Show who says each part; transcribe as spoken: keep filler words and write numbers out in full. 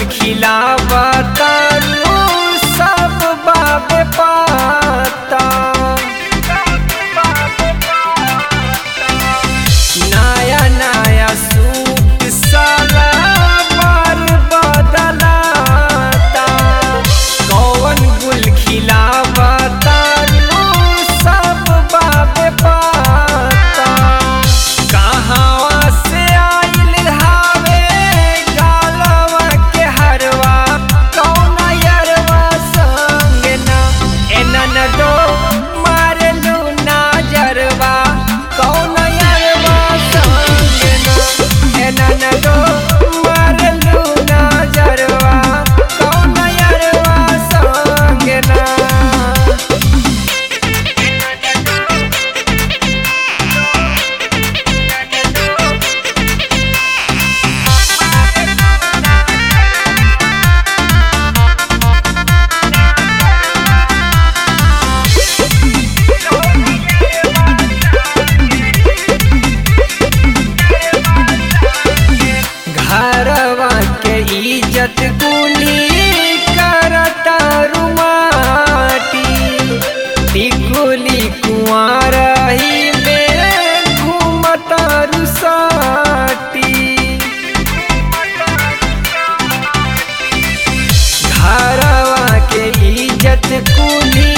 Speaker 1: खिलावतारू सब बाबे पाता। नया नया सूट सलवार बदलाता, कौन गुल खिलावतारू सब बाबे पाता। कहाँ से आइल हावे गालवा के हरवा, कौन यरवा संग ना एना न दो मारलू नजरवा, कौन यरवा संग ना एना न दो मारलू नजरवा, कौन यरवा संग ना। घरवा के इज्जत कुली करता रुमाटी, टिकुली कुंवारही में घूमता रुसाटी। घरवा के इज्जत कुली